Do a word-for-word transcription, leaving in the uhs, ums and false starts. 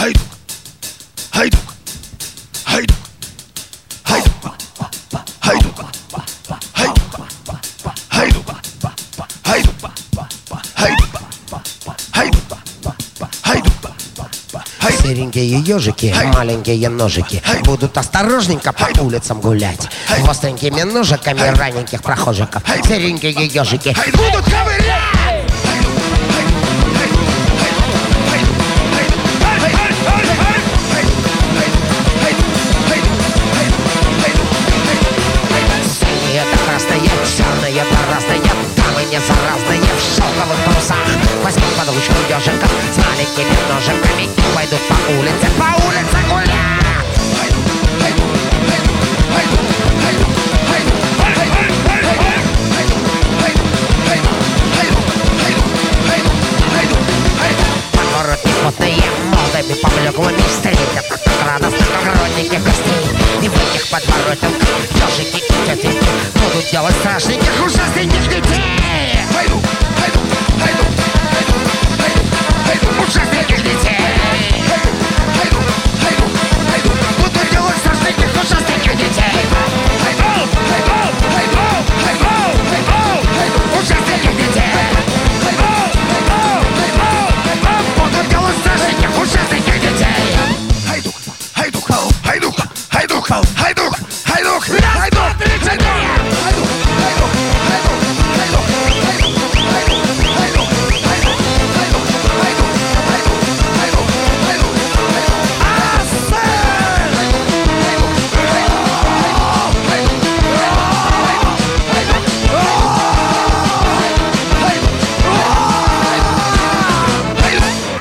Хайдук, хайдук, хайдук, хайдук, хайдук, хайдук, хайдук, хайдук, хайдук, хайдук, хайдук. Серенькие ежики, маленькие ножики будут осторожненько по улицам гулять. Остренькими ножиками раненьких прохожиков серенькие ежики будут ковырять. Это красные, черные, разные, дамы не заразные в шелковых парусах. Возьмут под ручку ежиков с маленькими ножиками и пойдут по улице, по улице гулять. Подворотни потные, молодыми поблеклыми встретят так радостно, как родники гостей. И в этих подворотнях ежики и тетеньки будут делать страшненьких ужасненьких.